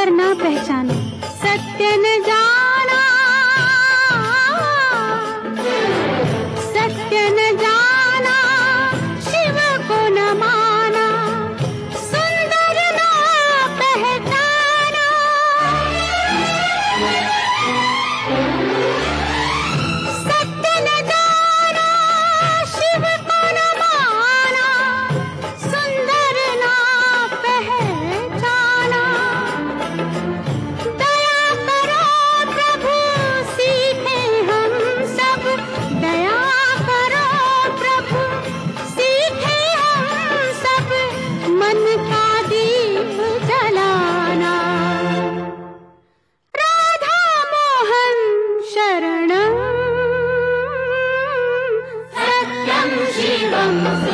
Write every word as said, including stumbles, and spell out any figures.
सुंदर न पहचाना, सत्य न जाना, सत्य न जाना, शिव को न माना, सुंदर न पहचाना। सत्य न जाना, शिव को न माना, सुंदर न पहचाना। दया करो प्रभु सीखे हम सब, दया करो प्रभु सीखे हम सब, मन का दीप जलाना। राधा मोहन शरणं सत्यं शिवं